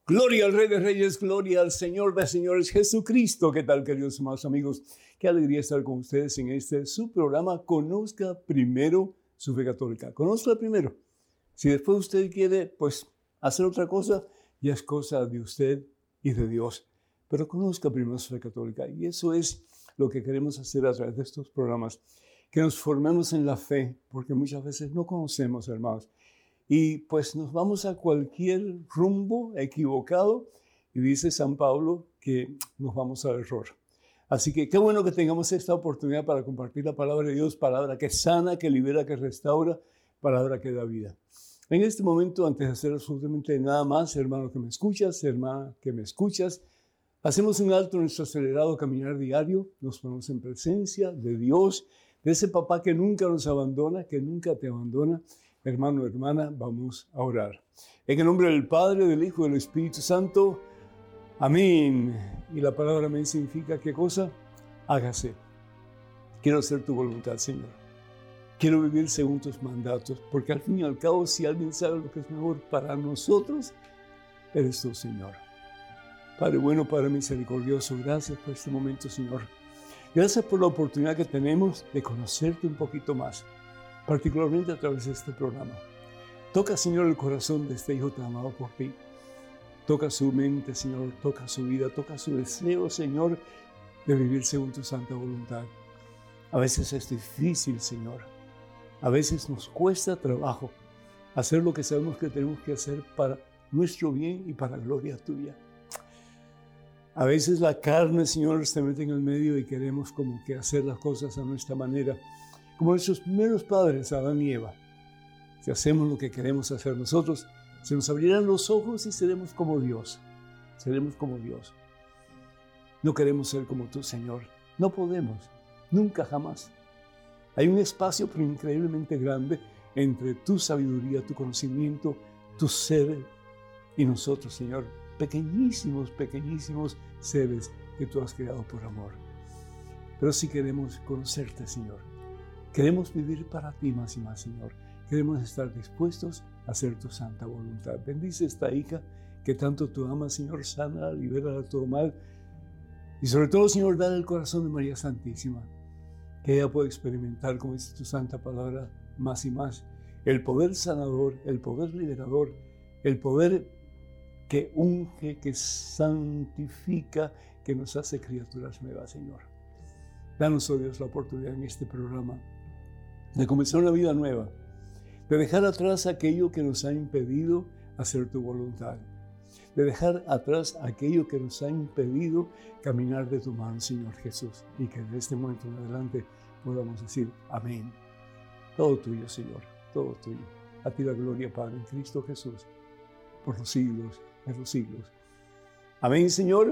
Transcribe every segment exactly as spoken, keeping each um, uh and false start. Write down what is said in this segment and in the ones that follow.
Gloria al Rey de Reyes, gloria al Señor de Señores, Jesucristo. ¿Qué tal, queridos amados amigos? Qué alegría estar con ustedes en este su programa. Conozca primero su fe católica. Conozca primero. Si después usted quiere, pues, hacer otra cosa, ya es cosa de usted y de Dios. Pero conozca primero su fe católica. Y eso es lo que queremos hacer a través de estos programas. Que nos formemos en la fe, porque muchas veces no conocemos, hermanos. Y pues nos vamos a cualquier rumbo equivocado y dice San Pablo que nos vamos al error. Así que qué bueno que tengamos esta oportunidad para compartir la palabra de Dios, palabra que sana, que libera, que restaura, palabra que da vida. En este momento, antes de hacer absolutamente nada más, hermano que me escuchas, hermana que me escuchas, hacemos un alto en nuestro acelerado caminar diario, nos ponemos en presencia de Dios, de ese papá que nunca nos abandona, que nunca te abandona. Hermano, hermana, vamos a orar. En el nombre del Padre, del Hijo y del Espíritu Santo. Amén. Y la palabra amén significa, ¿qué cosa? Hágase. Quiero hacer tu voluntad, Señor. Quiero vivir según tus mandatos, porque al fin y al cabo, si alguien sabe lo que es mejor para nosotros, eres tú, Señor. Padre bueno, Padre misericordioso, gracias por este momento, Señor. Gracias por la oportunidad que tenemos de conocerte un poquito más, particularmente a través de este programa. Toca, Señor, el corazón de este hijo tan amado por ti. Toca su mente, Señor, toca su vida, toca su deseo, Señor, de vivir según tu santa voluntad. A veces es difícil, Señor. A veces nos cuesta trabajo hacer lo que sabemos que tenemos que hacer para nuestro bien y para la gloria tuya. A veces la carne, Señor, se mete en el medio y queremos como que hacer las cosas a nuestra manera. Como nuestros primeros padres, Adán y Eva. Si hacemos lo que queremos hacer nosotros, se nos abrirán los ojos y seremos como Dios. Seremos como Dios. No queremos ser como tú, Señor. No podemos. Nunca, jamás. Hay un espacio pero increíblemente grande entre tu sabiduría, tu conocimiento, tu ser y nosotros, Señor. Pequeñísimos, pequeñísimos seres que tú has creado por amor. Pero sí queremos conocerte, Señor. Queremos vivir para ti más y más, Señor. Queremos estar dispuestos a hacer tu santa voluntad. Bendice esta hija que tanto tú amas, Señor. Sana, libera de todo mal. Y sobre todo, Señor, dale el corazón de María Santísima. Que ella pueda experimentar, como dice tu santa palabra, más y más. El poder sanador, el poder liberador, el poder que unge, que santifica, que nos hace criaturas nuevas, Señor. Danos, oh Dios, la oportunidad en este programa de comenzar una vida nueva, de dejar atrás aquello que nos ha impedido hacer tu voluntad, de dejar atrás aquello que nos ha impedido caminar de tu mano, Señor Jesús, y que de este momento en adelante podamos decir amén. Todo tuyo, Señor, todo tuyo. A ti la gloria, Padre, en Cristo Jesús, por los siglos de los siglos. Amén, Señor.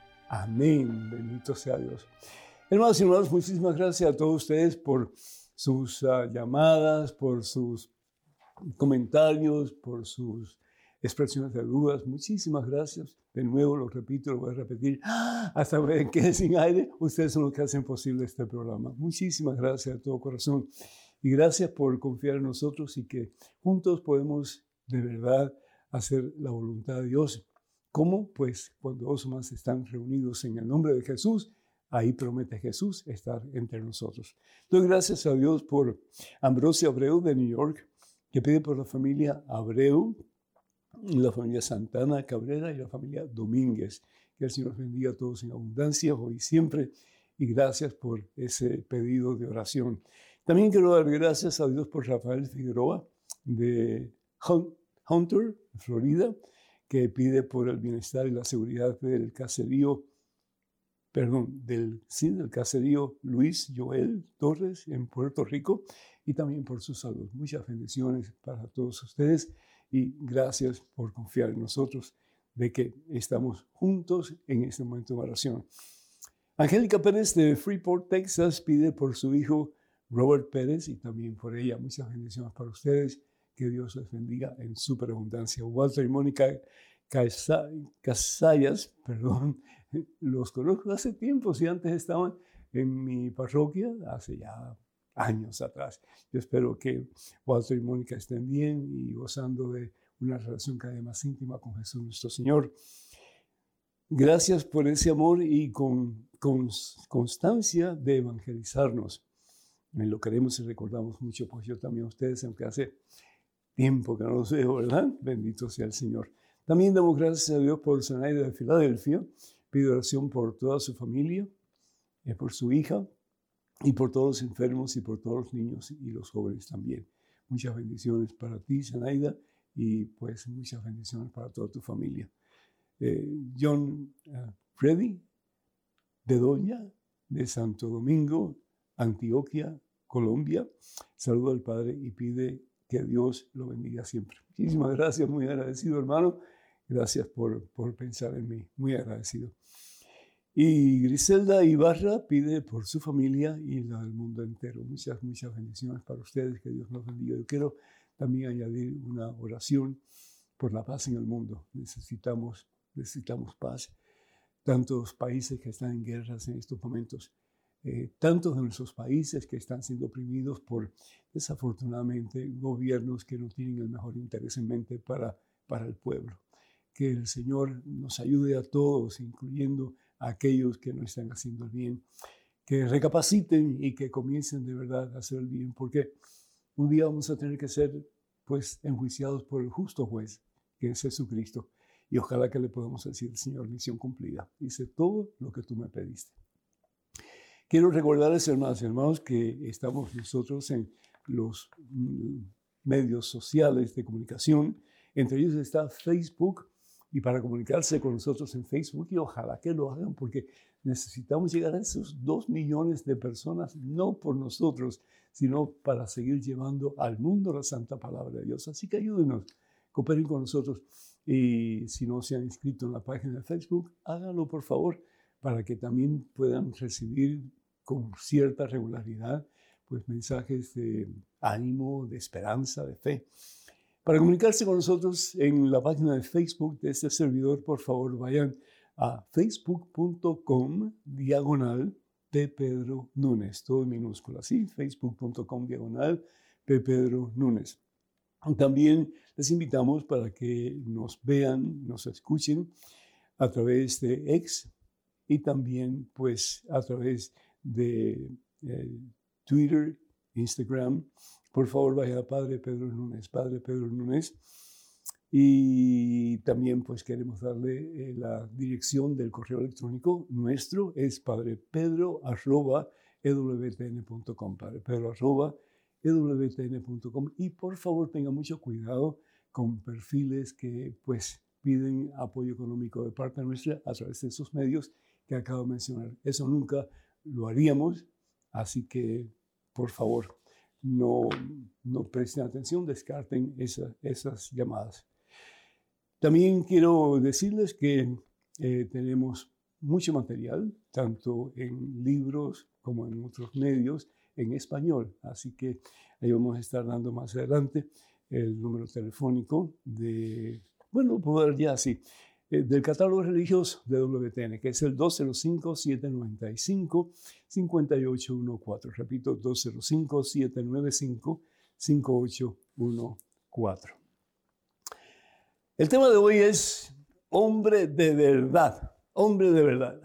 Amén. Bendito sea Dios. Hermanos y hermanos, muchísimas gracias a todos ustedes por sus uh, llamadas, por sus comentarios, por sus expresiones de dudas. Muchísimas gracias. De nuevo, lo repito, lo voy a repetir. Hasta que quede sin aire, ustedes son los que hacen posible este programa. Muchísimas gracias de todo corazón. Y gracias por confiar en nosotros y que juntos podemos de verdad hacer la voluntad de Dios. ¿Cómo? Pues cuando dos o más están reunidos en el nombre de Jesús, ahí promete Jesús estar entre nosotros. Doy gracias a Dios por Ambrosio Abreu de New York, que pide por la familia Abreu, la familia Santana Cabrera y la familia Domínguez. Que el Señor bendiga a todos en abundancia hoy y siempre. Y gracias por ese pedido de oración. También quiero dar gracias a Dios por Rafael Figueroa de Hunter, Florida, que pide por el bienestar y la seguridad del caserío Perdón, del, sí, del caserío Luis Joel Torres en Puerto Rico y también por su salud. Muchas bendiciones para todos ustedes y gracias por confiar en nosotros de que estamos juntos en este momento de oración. Angélica Pérez de Freeport, Texas, pide por su hijo Robert Pérez y también por ella. Muchas bendiciones para ustedes. Que Dios les bendiga en superabundancia. Walter y Mónica Casallas, perdón, los conozco hace tiempo, si antes estaban en mi parroquia, hace ya años atrás. Yo espero que Walter y Mónica estén bien y gozando de una relación cada vez más íntima con Jesús nuestro Señor. Gracias por ese amor y con, con constancia de evangelizarnos. Lo queremos y recordamos mucho, pues yo también a ustedes, aunque hace tiempo que no los veo, ¿verdad? Bendito sea el Señor. También damos gracias a Dios por Zenaida de Filadelfia. Pido oración por toda su familia, eh, por su hija y por todos los enfermos y por todos los niños y los jóvenes también. Muchas bendiciones para ti, Zenaida, y pues muchas bendiciones para toda tu familia. Eh, John uh, Freddy Bedoya de Santo Domingo, Antioquia, Colombia, saluda al Padre y pide que Dios lo bendiga siempre. Muchísimas gracias, muy agradecido, hermano. Gracias por, por pensar en mí, muy agradecido. Y Griselda Ibarra pide por su familia y la del mundo entero. Muchas, muchas bendiciones para ustedes, que Dios nos bendiga. Yo quiero también añadir una oración por la paz en el mundo. Necesitamos, necesitamos paz. Tantos países que están en guerras en estos momentos. Eh, tantos de nuestros países que están siendo oprimidos por, desafortunadamente, gobiernos que no tienen el mejor interés en mente para, para el pueblo. Que el Señor nos ayude a todos, incluyendo a aquellos que no están haciendo el bien, que recapaciten y que comiencen de verdad a hacer el bien, porque un día vamos a tener que ser, pues, enjuiciados por el justo juez, que es Jesucristo. Y ojalá que le podamos decir, Señor, misión cumplida. Hice todo lo que tú me pediste. Quiero recordarles, hermanos y hermanos, que estamos nosotros en los medios sociales de comunicación. Entre ellos está Facebook. Y para comunicarse con nosotros en Facebook, y ojalá que lo hagan, porque necesitamos llegar a esos dos millones de personas, no por nosotros, sino para seguir llevando al mundo la santa palabra de Dios. Así que ayúdenos, cooperen con nosotros. Y si no se han inscrito en la página de Facebook, háganlo por favor, para que también puedan recibir con cierta regularidad pues, mensajes de ánimo, de esperanza, de fe. Para comunicarse con nosotros en la página de Facebook de este servidor, por favor vayan a facebook punto com diagonal P. Pedro Núñez, todo en minúscula, ¿sí? facebook punto com diagonal P. Pedro Núñez. También les invitamos para que nos vean, nos escuchen a través de X y también pues a través de eh, Twitter, Instagram. Por favor, vaya a Padre Pedro Núñez, Padre Pedro Núñez. Y también pues queremos darle eh, la dirección del correo electrónico nuestro, es padrepedro arroba e w t n punto com, padrepedro arroba e w t n punto com. Y por favor tenga mucho cuidado con perfiles que pues piden apoyo económico de parte nuestra a través de esos medios que acabo de mencionar. Eso nunca lo haríamos, así que por favor, No, no presten atención, descarten esa, esas llamadas. También quiero decirles que eh, tenemos mucho material, tanto en libros como en otros medios, en español. Así que ahí vamos a estar dando más adelante el número telefónico de, bueno, poder ya así, eh, del catálogo religioso de W T N, que es el dos cero cinco, siete nueve cinco, cinco ocho uno cuatro. Repito, dos cero cinco, siete nueve cinco, cinco ocho uno cuatro. El tema de hoy es hombre de verdad, hombre de verdad.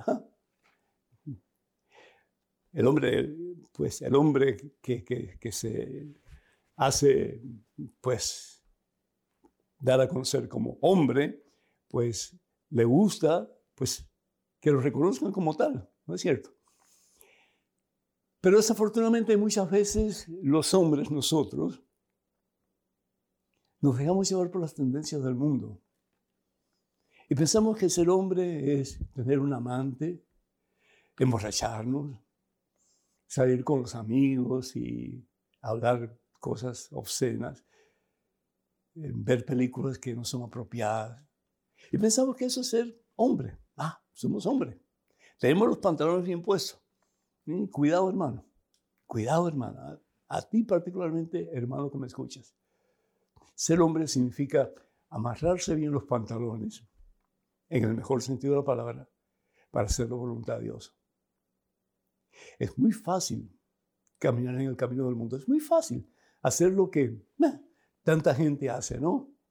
El hombre, pues el hombre que, que, que se hace, pues, dar a conocer como hombre, pues le gusta, pues, que lo reconozcan como tal, ¿no es cierto? Pero desafortunadamente muchas veces los hombres, nosotros, nos dejamos llevar por las tendencias del mundo. Y pensamos que ser hombre es tener un amante, emborracharnos, salir con los amigos y hablar cosas obscenas, ver películas que no son apropiadas. Y pensamos que eso es ser hombre. Ah, somos hombres. Tenemos los pantalones bien puestos. ¿Sí? Cuidado, hermano. Cuidado, hermana. A ti particularmente, hermano que me escuchas. Ser hombre significa amarrarse bien los pantalones, en el mejor sentido de la palabra, para hacer la voluntad de Dios. Es muy fácil caminar en el camino del mundo. Es muy fácil hacer lo que eh, tanta gente hace, ¿no?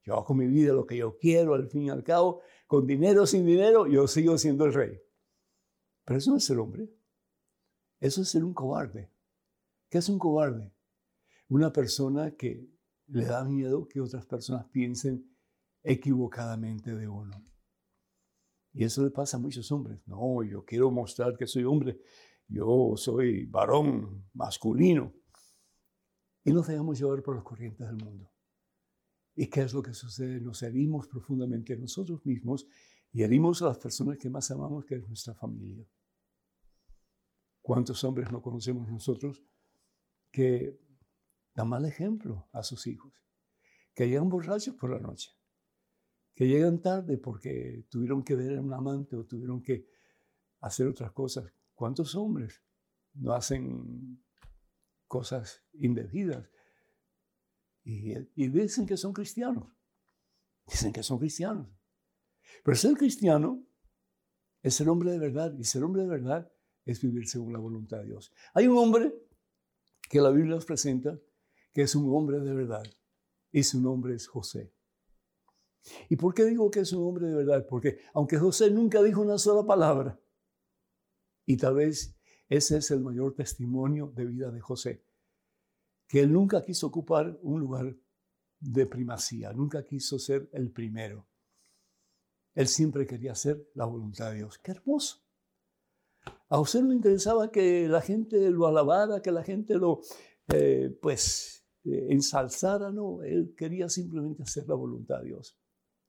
Yo hago con mi vida lo que yo quiero, al fin y al cabo, con dinero o sin dinero, yo sigo siendo el rey. Pero eso no es ser hombre. Eso es ser un cobarde. ¿Qué es un cobarde? Una persona que le da miedo que otras personas piensen equivocadamente de uno. Y eso le pasa a muchos hombres. No, yo quiero mostrar que soy hombre. Yo soy varón masculino. Y nos dejamos llevar por las corrientes del mundo. ¿Y qué es lo que sucede? Nos herimos profundamente a nosotros mismos y herimos a las personas que más amamos, que es nuestra familia. ¿Cuántos hombres no conocemos nosotros que dan mal ejemplo a sus hijos? Que llegan borrachos por la noche, que llegan tarde porque tuvieron que ver a un amante o tuvieron que hacer otras cosas. ¿Cuántos hombres no hacen cosas indebidas? Y, y dicen que son cristianos. Dicen que son cristianos. Pero ser cristiano es ser hombre de verdad. Y ser hombre de verdad es vivir según la voluntad de Dios. Hay un hombre que la Biblia nos presenta que es un hombre de verdad. Y su nombre es José. ¿Y por qué digo que es un hombre de verdad? Porque aunque José nunca dijo una sola palabra, y tal vez ese es el mayor testimonio de vida de José, que él nunca quiso ocupar un lugar de primacía, nunca quiso ser el primero. Él siempre quería hacer la voluntad de Dios. ¡Qué hermoso! A José no le interesaba que la gente lo alabara, que la gente lo, eh, pues, eh, ensalzara, no. Él quería simplemente hacer la voluntad de Dios.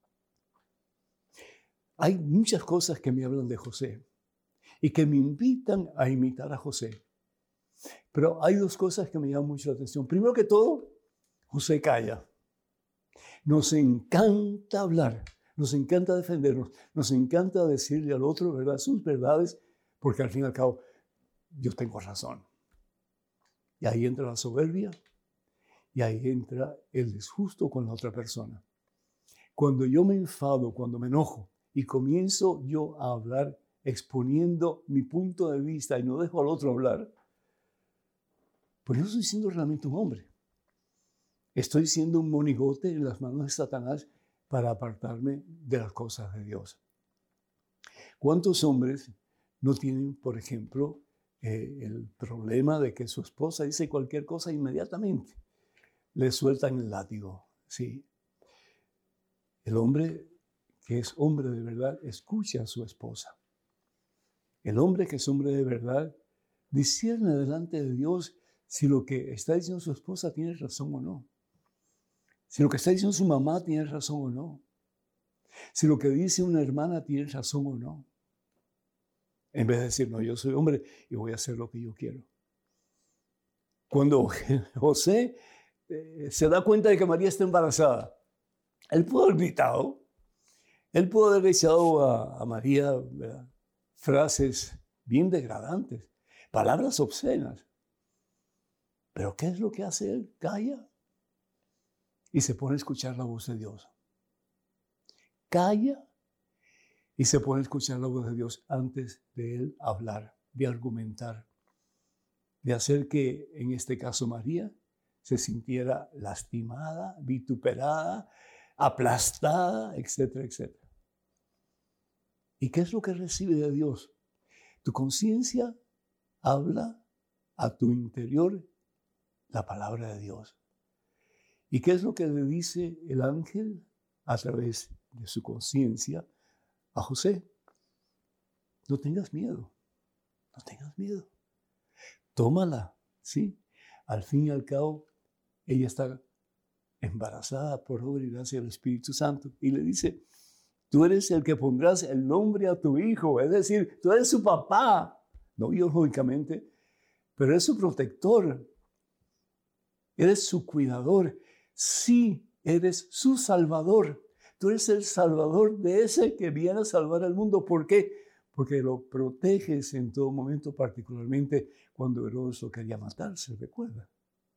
Hay muchas cosas que me hablan de José y que me invitan a imitar a José. Pero hay dos cosas que me llaman mucho la atención. Primero que todo, José calla. Nos encanta hablar, nos encanta defendernos, nos encanta decirle al otro, ¿verdad?, sus verdades, porque al fin y al cabo yo tengo razón. Y ahí entra la soberbia y ahí entra el disgusto con la otra persona. Cuando yo me enfado, cuando me enojo y comienzo yo a hablar exponiendo mi punto de vista y no dejo al otro hablar, pues no estoy siendo realmente un hombre. Estoy siendo un monigote en las manos de Satanás para apartarme de las cosas de Dios. ¿Cuántos hombres no tienen, por ejemplo, eh, el problema de que su esposa dice cualquier cosa inmediatamente? Le sueltan el látigo, ¿sí? El hombre que es hombre de verdad escucha a su esposa. El hombre que es hombre de verdad discierne delante de Dios si lo que está diciendo su esposa tiene razón o no. Si lo que está diciendo su mamá tiene razón o no. Si lo que dice una hermana tiene razón o no. En vez de decir, no, yo soy hombre y voy a hacer lo que yo quiero. Cuando José eh, se da cuenta de que María está embarazada, él pudo haber gritado, él pudo haber echado a, a María, ¿verdad?, frases bien degradantes, palabras obscenas. Pero ¿qué es lo que hace él? Calla y se pone a escuchar la voz de Dios. Calla y se pone a escuchar la voz de Dios antes de él hablar, de argumentar, de hacer que, en este caso, María se sintiera lastimada, vituperada, aplastada, etcétera, etcétera. ¿Y qué es lo que recibe de Dios? Tu conciencia habla a tu interior la palabra de Dios. ¿Y qué es lo que le dice el ángel a través de su conciencia a José? No tengas miedo, no tengas miedo. Tómala, ¿sí? Al fin y al cabo, ella está embarazada por obra y gracia del Espíritu Santo. Y le dice, tú eres el que pondrás el nombre a tu hijo. Es decir, tú eres su papá. No biológicamente, pero eres su protector. Eres su cuidador. Sí, eres su salvador. Tú eres el salvador de ese que viene a salvar al mundo. ¿Por qué? Porque lo proteges en todo momento, particularmente cuando Herodes lo quería matar, ¿se recuerda?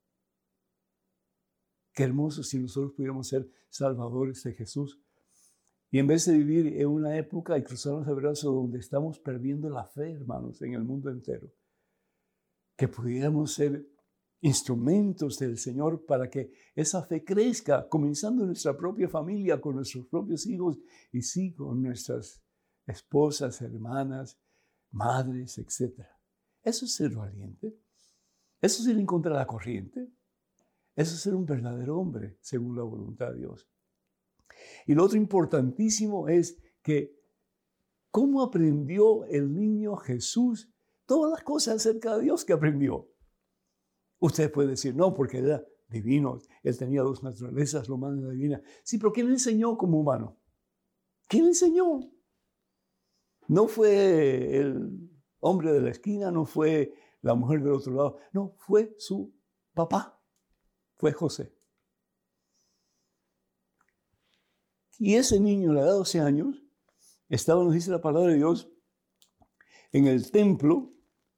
Qué hermoso si nosotros pudiéramos ser salvadores de Jesús. Y en vez de vivir en una época y cruzarnos el brazo donde estamos perdiendo la fe, hermanos, en el mundo entero, que pudiéramos ser instrumentos del Señor para que esa fe crezca, comenzando en nuestra propia familia, con nuestros propios hijos y sí, con nuestras esposas, hermanas, madres, etcétera. Eso es ser valiente. Eso es ir en contra de la corriente. Eso es ser un verdadero hombre, según la voluntad de Dios. Y lo otro importantísimo es que cómo aprendió el niño Jesús todas las cosas acerca de Dios que aprendió. Usted puede decir, no, porque él era divino, él tenía dos naturalezas, la humana y la divina. Sí, pero ¿quién le enseñó como humano? ¿Quién le enseñó? No fue el hombre de la esquina, no fue la mujer del otro lado, no, fue su papá, fue José. Y ese niño, a la edad de doce años, estaba, nos dice la palabra de Dios, en el templo,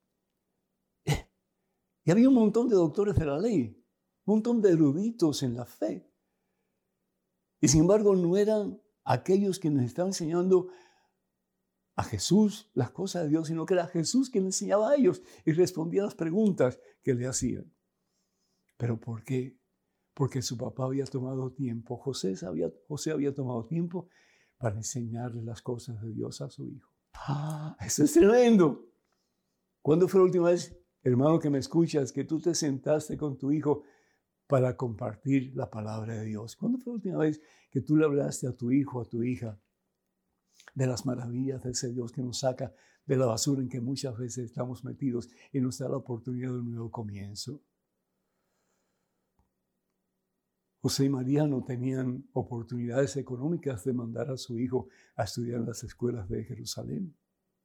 y había un montón de doctores de la ley, un montón de eruditos en la fe. Y sin embargo, no eran aquellos quienes estaban enseñando a Jesús las cosas de Dios, sino que era Jesús quien les enseñaba a ellos y respondía a las preguntas que le hacían. ¿Pero por qué? Porque su papá había tomado tiempo, José había, José había tomado tiempo para enseñarle las cosas de Dios a su hijo. ¡Ah! Eso es tremendo. ¿Cuándo fue la última vez, hermano que me escuchas, que tú te sentaste con tu hijo para compartir la palabra de Dios? ¿Cuándo fue la última vez que tú le hablaste a tu hijo, a tu hija, de las maravillas de ese Dios que nos saca de la basura en que muchas veces estamos metidos y nos da la oportunidad de un nuevo comienzo? José y María no tenían oportunidades económicas de mandar a su hijo a estudiar en las escuelas de Jerusalén.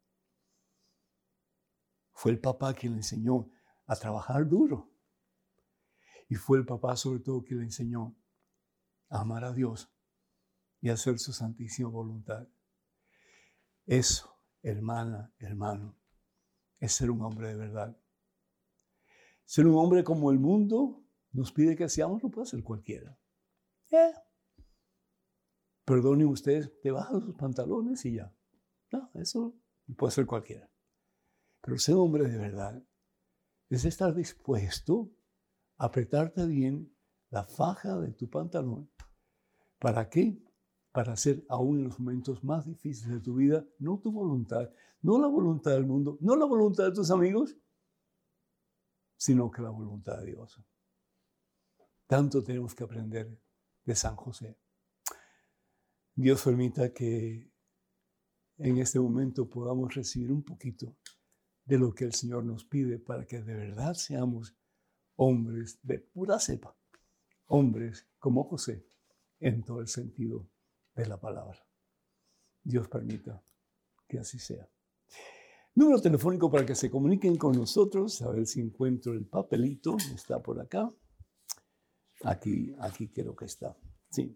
Fue el papá quien le enseñó a trabajar duro. Y fue el papá sobre todo quien le enseñó a amar a Dios y a hacer su santísima voluntad. Eso, hermana, hermano, es ser un hombre de verdad. Ser un hombre como el mundo nos pide que seamos, no puede ser cualquiera. Eh. Perdonen ustedes, te bajan sus pantalones y ya. No, eso no puede ser cualquiera. Pero ser hombre de verdad es estar dispuesto a apretarte bien la faja de tu pantalón. ¿Para qué? Para hacer aún en los momentos más difíciles de tu vida, no tu voluntad, no la voluntad del mundo, no la voluntad de tus amigos, sino que la voluntad de Dios. Tanto tenemos que aprender de San José. Dios permita que en este momento podamos recibir un poquito de lo que el Señor nos pide para que de verdad seamos hombres de pura cepa, hombres como José en todo el sentido de la palabra. Dios permita que así sea. Número telefónico para que se comuniquen con nosotros, a ver si encuentro el papelito, está por acá. Aquí, aquí creo que está. Sí.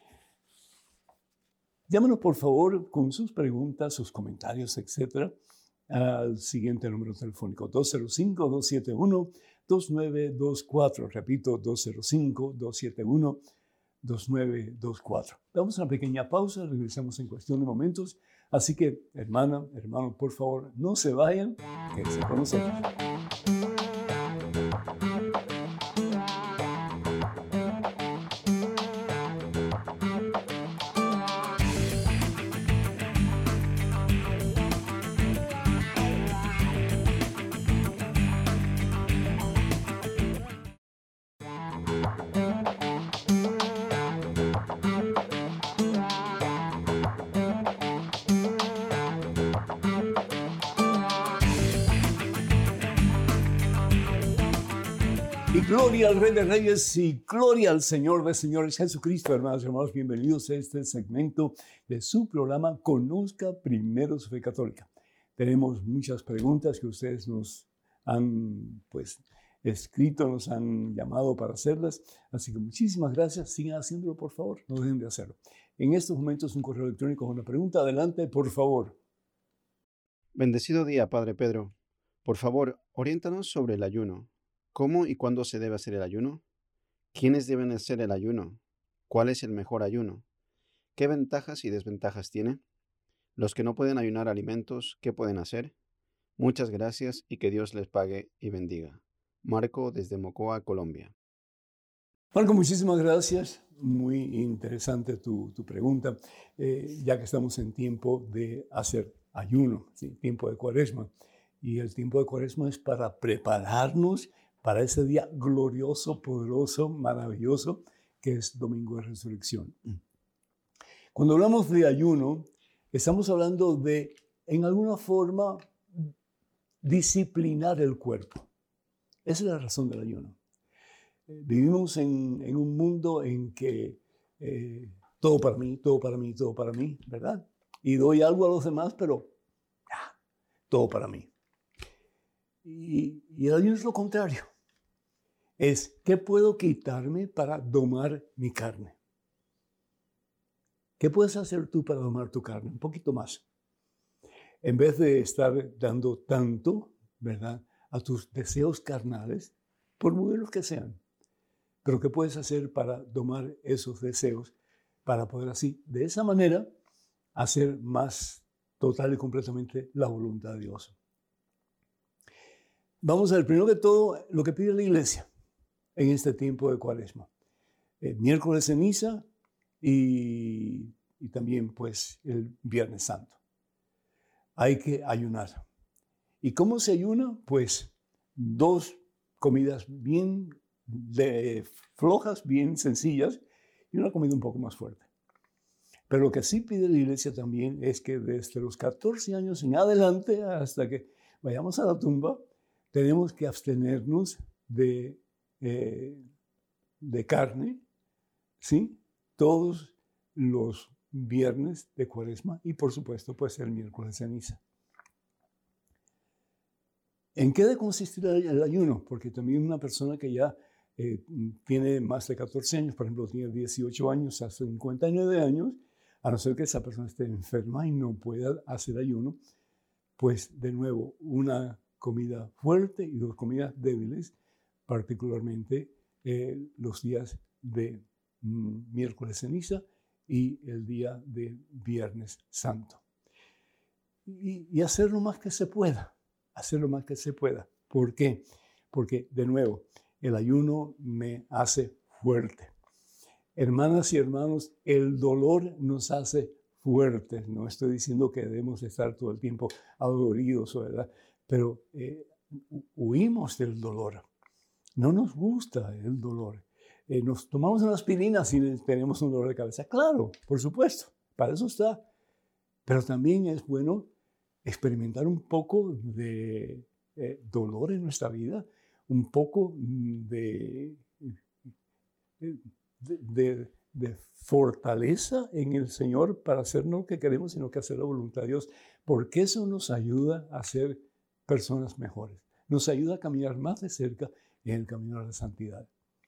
Llámenos, por favor, con sus preguntas, sus comentarios, etcétera, al siguiente número telefónico, dos cero cinco, dos siete uno, dos nueve dos cuatro. Repito, dos cero cinco, dos siete uno, dos nueve dos cuatro. Damos una pequeña pausa, regresamos en cuestión de momentos. Así que, hermana, hermano, por favor, no se vayan, quédense con nosotros. Y gloria al Rey de Reyes y gloria al Señor de Señores Jesucristo. Hermanos y hermanos, bienvenidos a este segmento de su programa Conozca Primero su Fe Católica. Tenemos muchas preguntas que ustedes nos han pues, escrito, nos han llamado para hacerlas. Así que muchísimas gracias. Sigan haciéndolo, por favor. No dejen de hacerlo. En estos momentos un correo electrónico con una pregunta. Adelante, por favor. Bendecido día, Padre Pedro. Por favor, oriéntanos sobre el ayuno. ¿Cómo y cuándo se debe hacer el ayuno? ¿Quiénes deben hacer el ayuno? ¿Cuál es el mejor ayuno? ¿Qué ventajas y desventajas tiene? Los que no pueden ayunar alimentos, ¿qué pueden hacer? Muchas gracias y que Dios les pague y bendiga. Marco desde Mocoa, Colombia. Marco, muchísimas gracias. Muy interesante tu, tu pregunta, eh, ya que estamos en tiempo de hacer ayuno, ¿sí? Tiempo de Cuaresma. Y el tiempo de Cuaresma es para prepararnos para ese día glorioso, poderoso, maravilloso, que es Domingo de Resurrección. Cuando hablamos de ayuno, estamos hablando de, en alguna forma, disciplinar el cuerpo. Esa es la razón del ayuno. Vivimos en, en un mundo en que eh, todo para mí, todo para mí, todo para mí, ¿verdad? Y doy algo a los demás, pero ah, todo para mí. Y, y el ayuno es lo contrario. Es, ¿qué puedo quitarme para domar mi carne? ¿Qué puedes hacer tú para domar tu carne? Un poquito más. En vez de estar dando tanto, ¿verdad?, a tus deseos carnales, por muy buenos que sean. Pero ¿qué puedes hacer para domar esos deseos? Para poder así, de esa manera, hacer más total y completamente la voluntad de Dios. Vamos a ver, primero que todo, lo que pide la iglesia en este tiempo de Cuaresma. El miércoles de ceniza y, y también, pues, el Viernes Santo. Hay que ayunar. ¿Y cómo se ayuna? Pues, dos comidas bien de flojas, bien sencillas, y una comida un poco más fuerte. Pero lo que sí pide la iglesia también es que desde los catorce años en adelante, hasta que vayamos a la tumba, tenemos que abstenernos de, eh, de carne, ¿sí? Todos los viernes de Cuaresma y, por supuesto, pues el miércoles de ceniza. ¿En qué debe consistir el ayuno? Porque también una persona que ya eh, tiene más de catorce años, por ejemplo, tiene dieciocho años hasta cincuenta y nueve años, a no ser que esa persona esté enferma y no pueda hacer ayuno, pues de nuevo, una comida fuerte y dos comidas débiles, particularmente eh, los días de mm, miércoles ceniza y el día de Viernes Santo. Y, y hacer lo más que se pueda. Hacer lo más que se pueda. ¿Por qué? Porque, de nuevo, el ayuno me hace fuerte. Hermanas y hermanos, el dolor nos hace fuertes. No estoy diciendo que debemos estar todo el tiempo adoloridos, ¿verdad? Pero eh, huimos del dolor. No nos gusta el dolor. Eh, nos tomamos una aspirina si tenemos un dolor de cabeza. Claro, por supuesto, para eso está. Pero también es bueno experimentar un poco de eh, dolor en nuestra vida, un poco de, de, de, de fortaleza en el Señor para hacer no lo que queremos, sino que hacer la voluntad de Dios, porque eso nos ayuda a ser personas mejores, nos ayuda a caminar más de cerca en el camino a la santidad.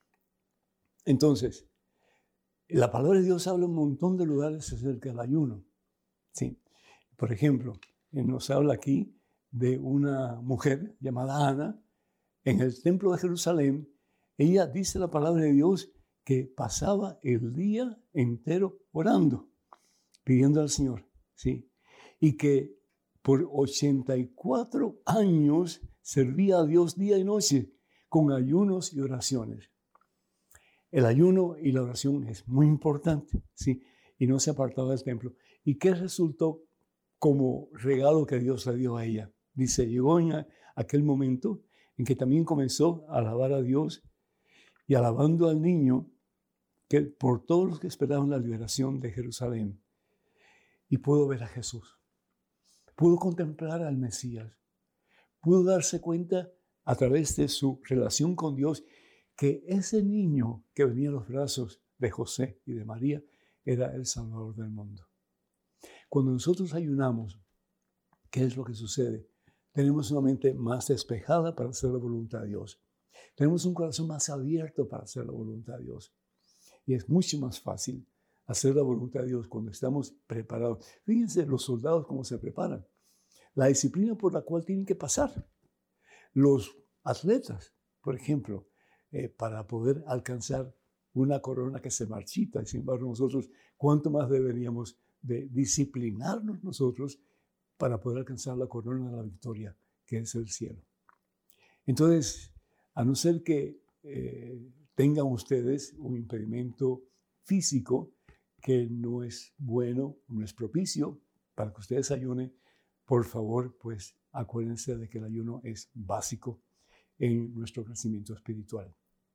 Entonces, la palabra de Dios habla en un montón de lugares acerca del ayuno. Sí. Por ejemplo, nos habla aquí de una mujer llamada Ana en el templo de Jerusalén. Ella dice la palabra de Dios que pasaba el día entero orando, pidiendo al Señor, ¿sí? Y que por ochenta y cuatro años servía a Dios día y noche con ayunos y oraciones. El ayuno y la oración es muy importante, ¿sí? Y no se apartaba del templo. ¿Y qué resultó como regalo que Dios le dio a ella? Dice, llegó en aquel momento en que también comenzó a alabar a Dios y alabando al niño que por todos los que esperaban la liberación de Jerusalén. Y pudo ver a Jesús. Pudo contemplar al Mesías. Pudo darse cuenta a través de su relación con Dios que ese niño que venía a los brazos de José y de María era el Salvador del mundo. Cuando nosotros ayunamos, ¿qué es lo que sucede? Tenemos una mente más despejada para hacer la voluntad de Dios. Tenemos un corazón más abierto para hacer la voluntad de Dios. Y es mucho más fácil hacer la voluntad de Dios cuando estamos preparados. Fíjense los soldados cómo se preparan. La disciplina por la cual tienen que pasar. Los atletas, por ejemplo, eh, para poder alcanzar una corona que se marchita. Sin embargo, nosotros, ¿cuánto más deberíamos de disciplinarnos nosotros para poder alcanzar la corona de la victoria, que es el cielo? Entonces, A no ser que eh, tengan ustedes un impedimento físico que no es bueno, no es propicio para que ustedes ayunen, por favor, pues acuérdense de que el ayuno es básico en nuestro crecimiento espiritual.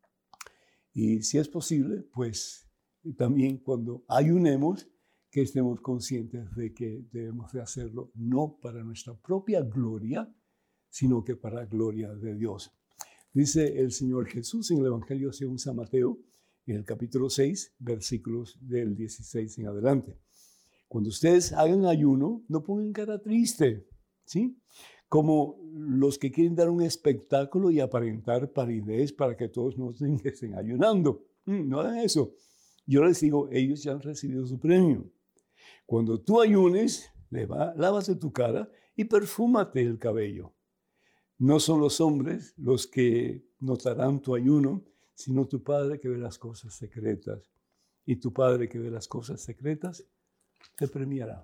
Y si es posible, pues también cuando ayunemos, que estemos conscientes de que debemos de hacerlo no para nuestra propia gloria, sino que para la gloria de Dios. Dice el Señor Jesús en el Evangelio según San Mateo, en el capítulo seis, versículos del dieciséis en adelante. Cuando ustedes hagan ayuno, no pongan cara triste, ¿sí? Como los que quieren dar un espectáculo y aparentar palidez para que todos nos estén ayunando. No hagan eso. Yo les digo, ellos ya han recibido su premio. Cuando tú ayunes, lávate tu cara y perfúmate el cabello. No son los hombres los que notarán tu ayuno, sino tu Padre que ve las cosas secretas. Y tu Padre que ve las cosas secretas te premiará.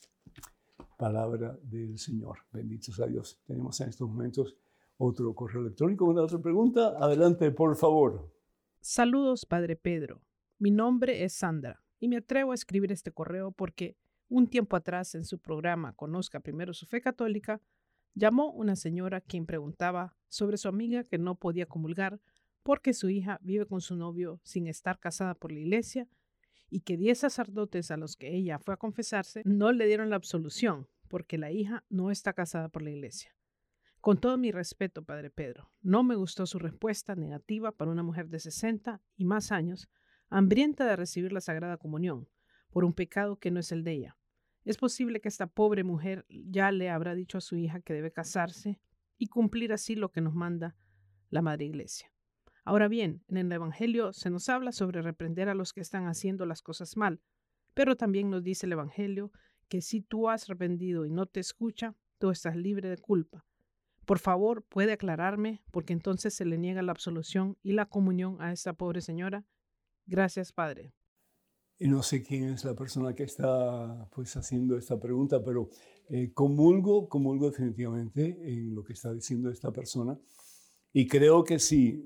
Palabra del Señor. Benditos a Dios. Tenemos en estos momentos otro correo electrónico. Una otra pregunta. Adelante, por favor. Saludos, Padre Pedro. Mi nombre es Sandra y me atrevo a escribir este correo porque un tiempo atrás en su programa Conozca Primero su Fe Católica, llamó una señora quien preguntaba sobre su amiga que no podía comulgar porque su hija vive con su novio sin estar casada por la iglesia y que diez sacerdotes a los que ella fue a confesarse no le dieron la absolución porque la hija no está casada por la iglesia. Con todo mi respeto, Padre Pedro, no me gustó su respuesta negativa para una mujer de sesenta y más años, hambrienta de recibir la Sagrada Comunión, por un pecado que no es el de ella. Es posible que esta pobre mujer ya le habrá dicho a su hija que debe casarse y cumplir así lo que nos manda la Madre Iglesia. Ahora bien, en el Evangelio se nos habla sobre reprender a los que están haciendo las cosas mal, pero también nos dice el Evangelio que si tú has arrepentido y no te escucha, tú estás libre de culpa. Por favor, ¿puede aclararme? Porque entonces se le niega la absolución y la comunión a esta pobre señora. Gracias, Padre. Y no sé quién es la persona que está pues, haciendo esta pregunta, pero eh, comulgo, comulgo definitivamente en lo que está diciendo esta persona. Y creo que si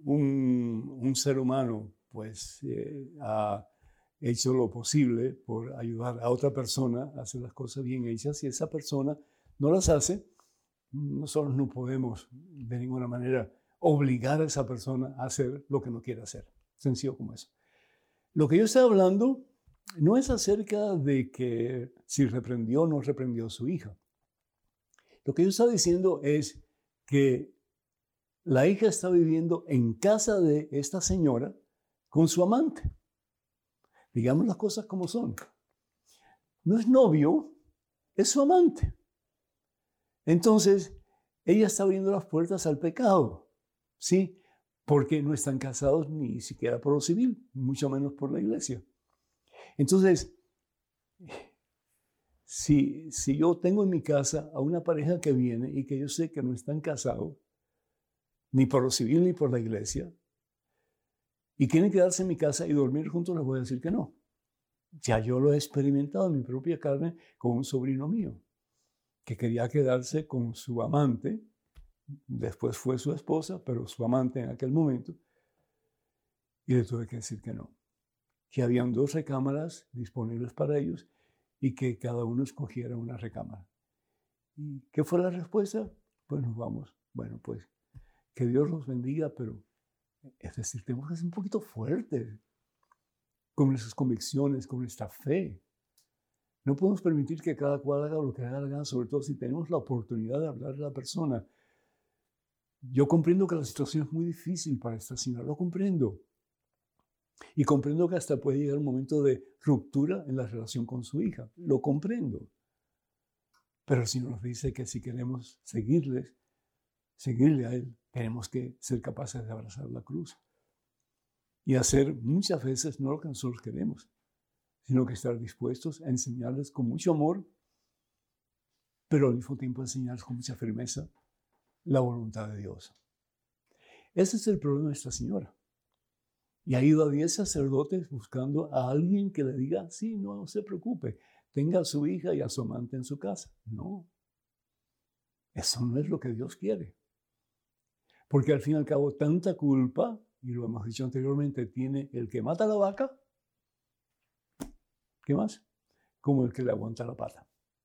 un, un ser humano pues, eh, ha hecho lo posible por ayudar a otra persona a hacer las cosas bien hechas, y esa persona no las hace, nosotros no podemos de ninguna manera obligar a esa persona a hacer lo que no quiere hacer. Sencillo como eso. Lo que yo estoy hablando no es acerca de que si reprendió o no reprendió a su hija. Lo que yo estoy diciendo es que la hija está viviendo en casa de esta señora con su amante. Digamos las cosas como son. No es novio, es su amante. Entonces, ella está abriendo las puertas al pecado, ¿sí? Porque no están casados ni siquiera por lo civil, mucho menos por la iglesia. Entonces, si, si yo tengo en mi casa a una pareja que viene y que yo sé que no están casados, ni por lo civil ni por la iglesia, y quieren quedarse en mi casa y dormir juntos, les voy a decir que no. Ya yo lo he experimentado en mi propia carne con un sobrino mío, que quería quedarse con su amante. Después fue su esposa, pero su amante en aquel momento, y le tuve que decir que no, que habían dos recámaras disponibles para ellos y que cada uno escogiera una recámara. ¿Y qué fue la respuesta? Pues nos vamos. Bueno, pues que Dios los bendiga, pero es decir, tenemos que ser un poquito fuertes con nuestras convicciones, con nuestra fe. No podemos permitir que cada cual haga lo que haga la gana, sobre todo si tenemos la oportunidad de hablar a la persona. Yo comprendo que la situación es muy difícil para esta señora, lo comprendo. Y comprendo que hasta puede llegar un momento de ruptura en la relación con su hija, lo comprendo. Pero el Señor nos dice que si queremos seguirles, seguirle a Él, tenemos que ser capaces de abrazar la cruz. Y hacer muchas veces no lo que nosotros queremos, sino que estar dispuestos a enseñarles con mucho amor, pero al mismo tiempo enseñarles con mucha firmeza la voluntad de Dios. Ese es el problema de esta señora. Y ha ido a diez sacerdotes buscando a alguien que le diga, sí, no, no se preocupe, tenga a su hija y a su amante en su casa. No, eso no es lo que Dios quiere. Porque al fin y al cabo tanta culpa, y lo hemos dicho anteriormente, tiene el que mata a la vaca, ¿qué más? Como el que le aguanta la pata.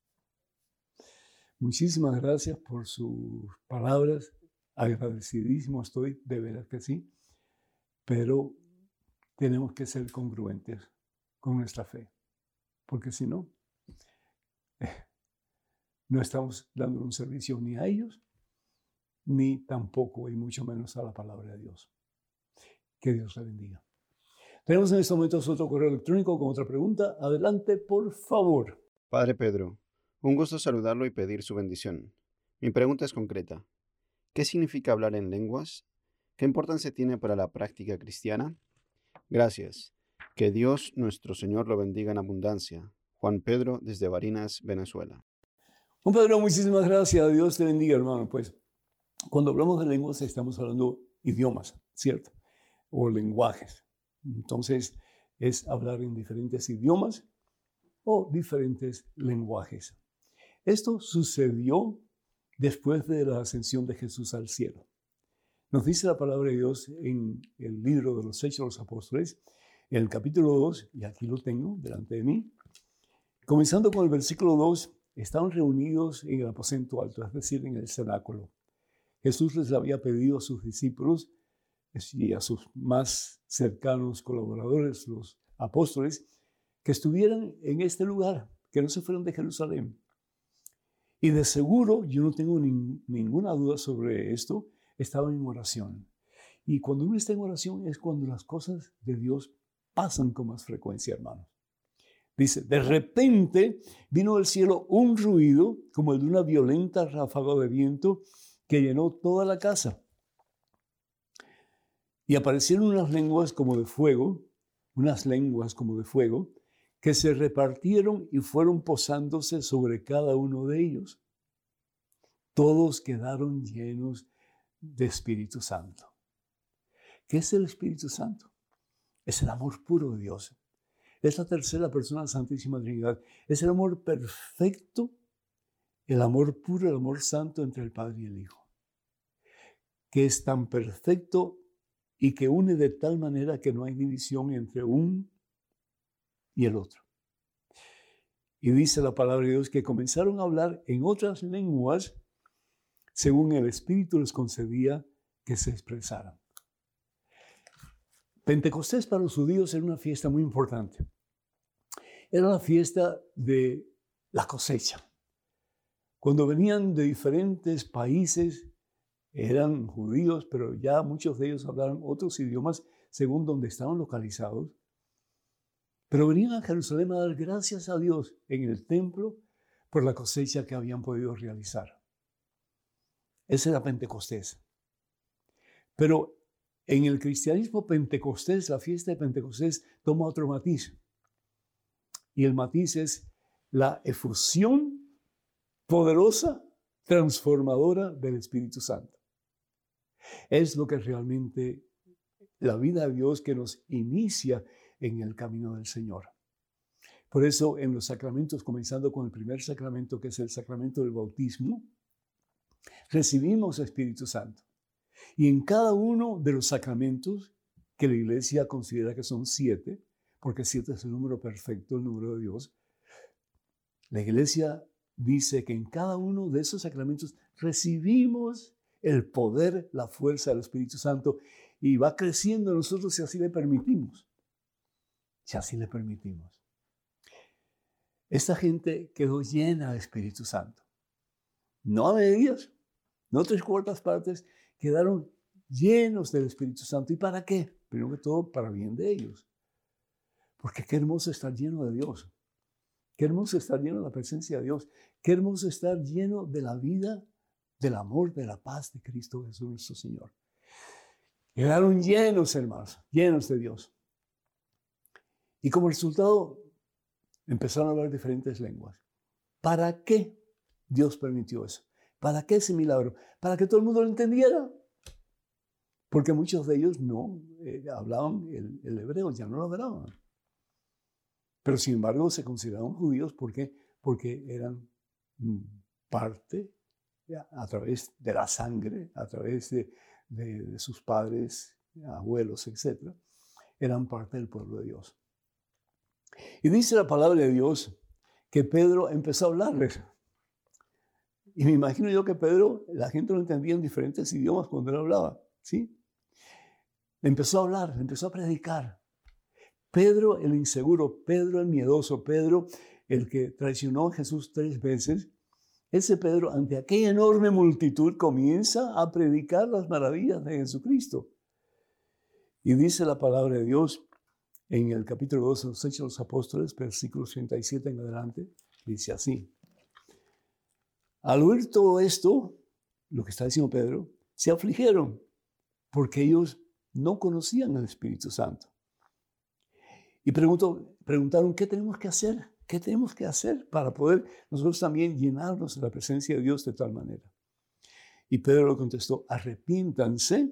Muchísimas gracias por sus palabras. Agradecidísimo estoy, de veras que sí. Pero tenemos que ser congruentes con nuestra fe. Porque si no, eh, no estamos dando un servicio ni a ellos, ni tampoco, y mucho menos a la palabra de Dios. Que Dios la bendiga. Tenemos en estos momentos otro correo electrónico con otra pregunta. Adelante, por favor. Padre Pedro, un gusto saludarlo y pedir su bendición. Mi pregunta es concreta. ¿Qué significa hablar en lenguas? ¿Qué importancia tiene para la práctica cristiana? Gracias. Que Dios nuestro Señor lo bendiga en abundancia. Juan Pedro, desde Barinas, Venezuela. Juan Pedro, muchísimas gracias. Dios te bendiga, hermano. Pues cuando hablamos de lenguas estamos hablando idiomas, ¿cierto? O lenguajes. Entonces es hablar en diferentes idiomas o diferentes lenguajes. Esto sucedió después de la ascensión de Jesús al cielo. Nos dice la palabra de Dios en el libro de los Hechos de los Apóstoles, en el capítulo dos, y aquí lo tengo delante de mí. Comenzando con el versículo dos, estaban reunidos en el aposento alto, es decir, en el cenáculo. Jesús les había pedido a sus discípulos y a sus más cercanos colaboradores, los apóstoles, que estuvieran en este lugar, que no se fueran de Jerusalén. Y de seguro, yo no tengo ni, ninguna duda sobre esto, estaban en oración. Y cuando uno está en oración es cuando las cosas de Dios pasan con más frecuencia, hermanos. Dice, de repente vino del cielo un ruido como el de una violenta ráfaga de viento que llenó toda la casa. Y aparecieron unas lenguas como de fuego, unas lenguas como de fuego, que se repartieron y fueron posándose sobre cada uno de ellos. Todos quedaron llenos de Espíritu Santo. ¿Qué es el Espíritu Santo? Es el amor puro de Dios. Es la tercera persona de la Santísima Trinidad. Es el amor perfecto, el amor puro, el amor santo entre el Padre y el Hijo. Que es tan perfecto y que une de tal manera que no hay división entre un y el otro. Y dice la palabra de Dios que comenzaron a hablar en otras lenguas según el Espíritu les concedía que se expresaran. Pentecostés para los judíos era una fiesta muy importante. Era la fiesta de la cosecha. Cuando venían de diferentes países, eran judíos, pero ya muchos de ellos hablaban otros idiomas según donde estaban localizados. Pero venían a Jerusalén a dar gracias a Dios en el templo por la cosecha que habían podido realizar. Ese era Pentecostés. Pero en el cristianismo Pentecostés, la fiesta de Pentecostés toma otro matiz. Y el matiz es la efusión poderosa, transformadora del Espíritu Santo. Es lo que realmente la vida de Dios que nos inicia en el camino del Señor. Por eso en los sacramentos, comenzando con el primer sacramento, que es el sacramento del bautismo, recibimos el Espíritu Santo. Y en cada uno de los sacramentos, que la Iglesia considera que son siete, porque siete es el número perfecto, el número de Dios, la Iglesia dice que en cada uno de esos sacramentos recibimos el poder, la fuerza del Espíritu Santo, y va creciendo en nosotros si así le permitimos. Si así le permitimos. Esta gente quedó llena del Espíritu Santo. No a medias, no tres cuartas partes, quedaron llenos del Espíritu Santo. ¿Y para qué? Primero que todo, para bien de ellos. Porque qué hermoso estar lleno de Dios. Qué hermoso estar lleno de la presencia de Dios. Qué hermoso estar lleno de la vida, del amor, de la paz de Cristo Jesús nuestro Señor. Quedaron llenos, hermanos, llenos de Dios. Y como resultado, empezaron a hablar diferentes lenguas. ¿Para qué Dios permitió eso? ¿Para qué ese milagro? ¿Para que todo el mundo lo entendiera? Porque muchos de ellos no eh, hablaban el, el hebreo, ya no lo hablaban. Pero sin embargo se consideraban judíos. ¿Por qué? Porque eran parte, ya, a través de la sangre, a través de, de, de sus padres, abuelos, etcétera, eran parte del pueblo de Dios. Y dice la palabra de Dios que Pedro empezó a hablarles. Y me imagino yo que Pedro, la gente lo entendía en diferentes idiomas cuando él hablaba, ¿sí? Le empezó a hablar, le empezó a predicar. Pedro el inseguro, Pedro el miedoso, Pedro el que traicionó a Jesús tres veces, ese Pedro ante aquella enorme multitud comienza a predicar las maravillas de Jesucristo. Y dice la palabra de Dios en el capítulo dos de los Hechos de los Apóstoles, versículos treinta y siete en adelante, dice así. Al oír todo esto, lo que está diciendo Pedro, se afligieron porque ellos no conocían al Espíritu Santo. Y preguntó, preguntaron, ¿qué tenemos que hacer? ¿Qué tenemos que hacer para poder nosotros también llenarnos de la presencia de Dios de tal manera? Y Pedro le contestó, arrepiéntanse,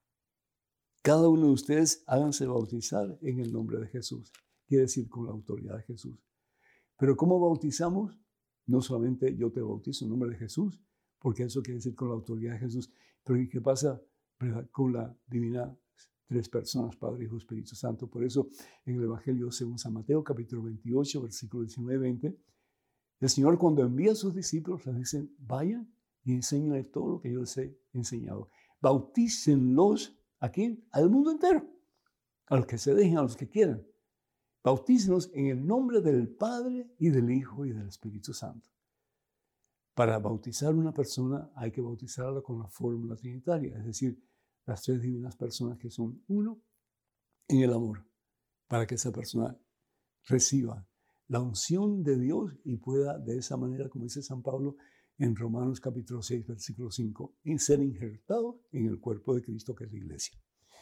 cada uno de ustedes háganse bautizar en el nombre de Jesús. Quiere decir con la autoridad de Jesús. Pero ¿cómo bautizamos? No solamente yo te bautizo en nombre de Jesús, porque eso quiere decir con la autoridad de Jesús. Pero ¿qué pasa, verdad, con la divina tres personas, Padre, Hijo, Espíritu Santo? Por eso en el Evangelio según San Mateo, capítulo veintiocho, versículo diecinueve y veinte, el Señor cuando envía a sus discípulos les dice, vayan y enséñenle todo lo que yo les he enseñado. Bautícenlos, ¿a quién? Al mundo entero, a los que se dejen, a los que quieran. Bautícenlos en el nombre del Padre y del Hijo y del Espíritu Santo. Para bautizar a una persona hay que bautizarla con la fórmula trinitaria, es decir, las tres divinas personas que son uno en el amor, para que esa persona reciba la unción de Dios y pueda de esa manera, como dice San Pablo en Romanos capítulo seis, versículo cinco, en ser injertado en el cuerpo de Cristo que es la iglesia.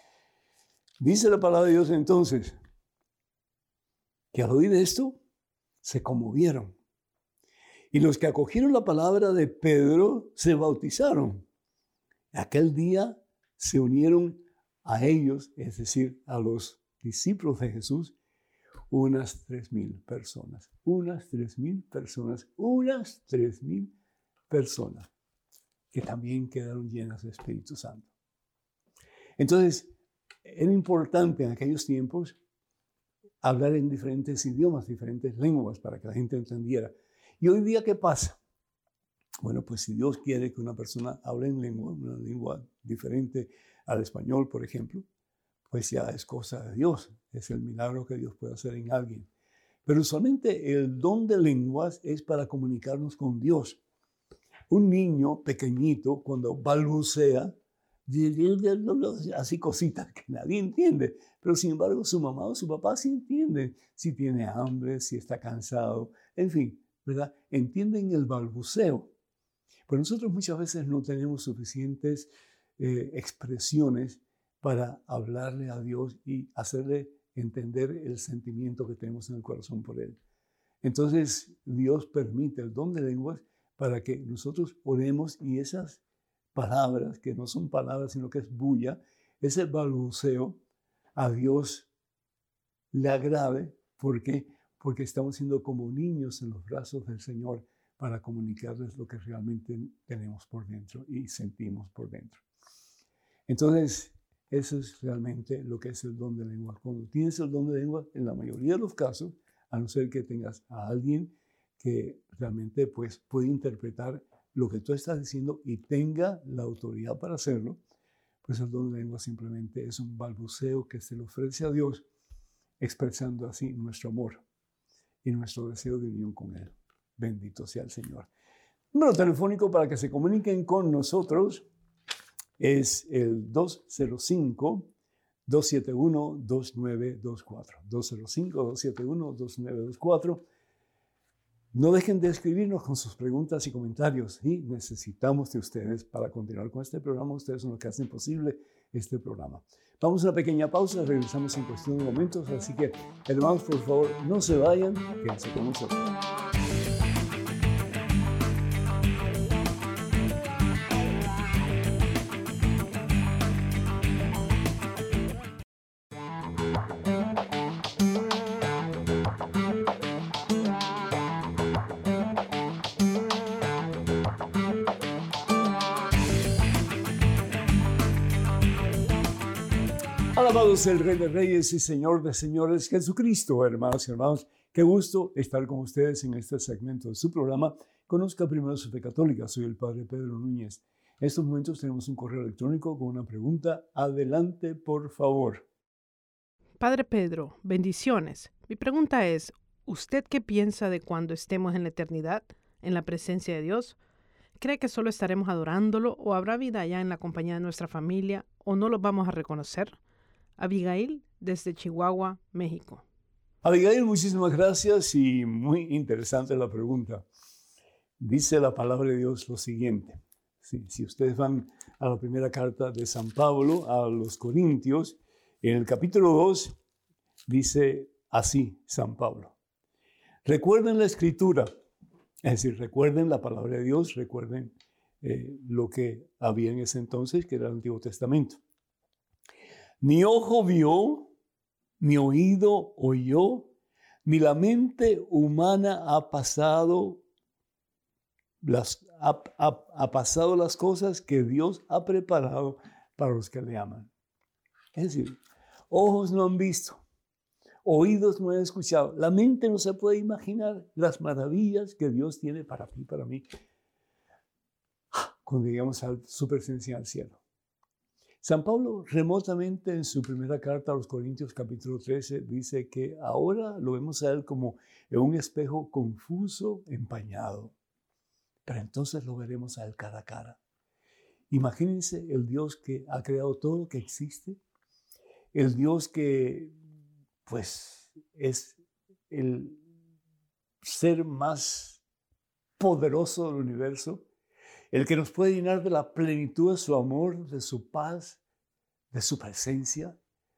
Dice la palabra de Dios entonces que al oír esto se conmovieron. Y los que acogieron la palabra de Pedro se bautizaron. Aquel día se unieron a ellos, es decir, a los discípulos de Jesús, unas tres mil personas. Unas tres mil personas. Unas tres mil personas que también quedaron llenas del Espíritu Santo. Entonces, era importante en aquellos tiempos hablar en diferentes idiomas, diferentes lenguas, para que la gente entendiera. ¿Y hoy día qué pasa? Bueno, pues si Dios quiere que una persona hable en lengua, una lengua diferente al español, por ejemplo, pues ya es cosa de Dios. Es el milagro que Dios puede hacer en alguien. Pero usualmente el don de lenguas es para comunicarnos con Dios. Un niño pequeñito, cuando balbucea, así cositas que nadie entiende, pero sin embargo su mamá o su papá sí entienden si tiene hambre, si está cansado, en fin, ¿verdad? Entienden el balbuceo. Pero nosotros muchas veces no tenemos suficientes eh, expresiones para hablarle a Dios y hacerle entender el sentimiento que tenemos en el corazón por Él. Entonces Dios permite el don de lenguas para que nosotros oremos y esas palabras, que no son palabras, sino que es bulla, ese balbuceo a Dios le agrade. ¿Por qué? Porque estamos siendo como niños en los brazos del Señor para comunicarles lo que realmente tenemos por dentro y sentimos por dentro. Entonces, eso es realmente lo que es el don de lengua. Cuando tienes el don de lengua, en la mayoría de los casos, a no ser que tengas a alguien que realmente pues, puede interpretar lo que tú estás diciendo y tenga la autoridad para hacerlo, pues el don de lengua simplemente es un balbuceo que se le ofrece a Dios, expresando así nuestro amor y nuestro deseo de unión con Él. Bendito sea el Señor. El número telefónico para que se comuniquen con nosotros es el dos cero cinco, dos siete uno, dos nueve dos cuatro. dos cero cinco, dos siete uno, dos nueve dos cuatro. No dejen de escribirnos con sus preguntas y comentarios y necesitamos de ustedes para continuar con este programa. Ustedes son los que hacen posible este programa. Vamos a una pequeña pausa, regresamos en cuestión de momentos, así que hermanos, por favor, no se vayan, quédense con nosotros. Alabados el Rey de Reyes y Señor de Señores, Jesucristo, hermanos y hermanos. Qué gusto estar con ustedes en este segmento de su programa. Conozca primero su fe católica. Soy el Padre Pedro Núñez. En estos momentos tenemos un correo electrónico con una pregunta. Adelante, por favor. Padre Pedro, bendiciones. Mi pregunta es, ¿usted qué piensa de cuando estemos en la eternidad, en la presencia de Dios? ¿Cree que solo estaremos adorándolo o habrá vida allá en la compañía de nuestra familia o no lo vamos a reconocer? Abigail, desde Chihuahua, México. Abigail, muchísimas gracias y muy interesante la pregunta. Dice la palabra de Dios lo siguiente. Sí, si ustedes van a la primera carta de San Pablo a los Corintios, en el capítulo dos dice así San Pablo. Recuerden la Escritura, es decir, recuerden la palabra de Dios, recuerden eh, lo que había en ese entonces, que era el Antiguo Testamento. Ni ojo vio, ni oído oyó, ni la mente humana ha pasado las, ha, ha, ha pasado las cosas que Dios ha preparado para los que le aman. Es decir, ojos no han visto, oídos no han escuchado, la mente no se puede imaginar las maravillas que Dios tiene para ti, para mí, cuando llegamos a su presencia al cielo. San Pablo, remotamente en su primera carta a los Corintios, capítulo trece, dice que ahora lo vemos a él como en un espejo confuso, empañado. Pero entonces lo veremos a él cara a cara. Imagínense el Dios que ha creado todo lo que existe, el Dios que, pues, es el ser más poderoso del universo, el que nos puede llenar de la plenitud de su amor, de su paz, de su presencia.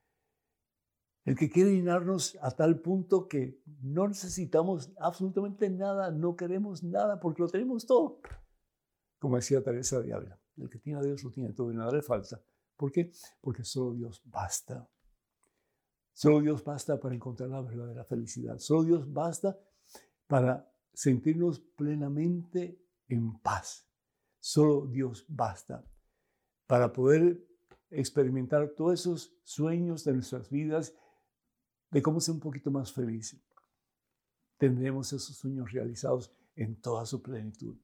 El que quiere llenarnos a tal punto que no necesitamos absolutamente nada, no queremos nada porque lo tenemos todo. Como decía Teresa de Ávila, el que tiene a Dios lo tiene todo y nada le falta. ¿Por qué? Porque solo Dios basta. Solo Dios basta para encontrar la verdadera felicidad. Solo Dios basta para sentirnos plenamente en paz. Solo Dios basta para poder experimentar todos esos sueños de nuestras vidas, de cómo ser un poquito más feliz. Tendremos esos sueños realizados en toda su plenitud.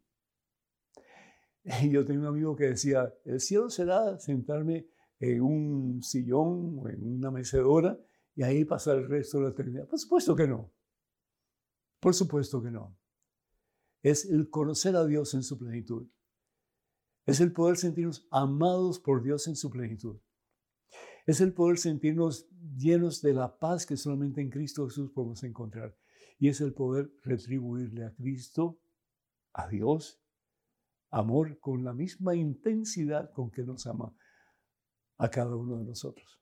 Y yo tenía un amigo que decía, el cielo será sentarme en un sillón o en una mecedora y ahí pasar el resto de la eternidad. Por supuesto que no. Por supuesto que no. Es el conocer a Dios en su plenitud. Es el poder sentirnos amados por Dios en su plenitud. Es el poder sentirnos llenos de la paz que solamente en Cristo Jesús podemos encontrar. Y es el poder retribuirle a Cristo, a Dios, amor con la misma intensidad con que nos ama a cada uno de nosotros.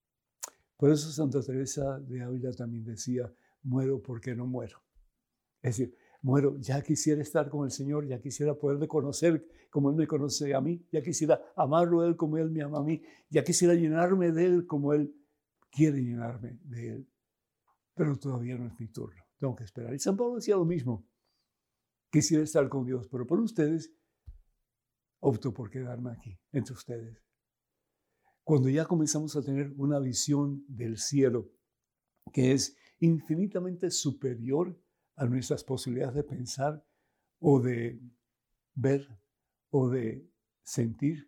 Por eso Santa Teresa de Ávila también decía, muero porque no muero. Es decir, muero, ya quisiera estar con el Señor, ya quisiera poderle conocer como Él me conoce a mí, ya quisiera amarlo a Él como Él me ama a mí, ya quisiera llenarme de Él como Él quiere llenarme de Él. Pero todavía no es mi turno, tengo que esperar. Y San Pablo decía lo mismo, quisiera estar con Dios, pero por ustedes opto por quedarme aquí, entre ustedes. Cuando ya comenzamos a tener una visión del cielo que es infinitamente superior a nuestras posibilidades de pensar o de ver o de sentir,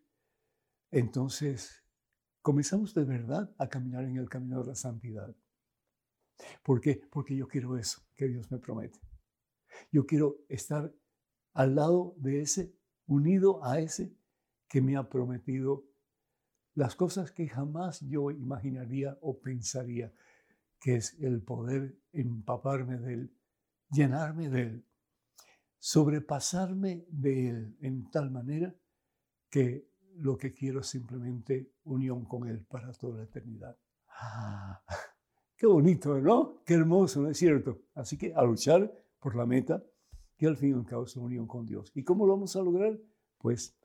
entonces comenzamos de verdad a caminar en el camino de la santidad. ¿Por qué? Porque yo quiero eso que Dios me promete. Yo quiero estar al lado de ese, unido a ese que me ha prometido las cosas que jamás yo imaginaría o pensaría, que es el poder empaparme de Él, llenarme de Él, sobrepasarme de Él en tal manera que lo que quiero es simplemente unión con Él para toda la eternidad. Ah, qué bonito, ¿no? Qué hermoso, ¿no es cierto? Así que a luchar por la meta que al fin y al cabo es la unión con Dios. ¿Y cómo lo vamos a lograr? Pues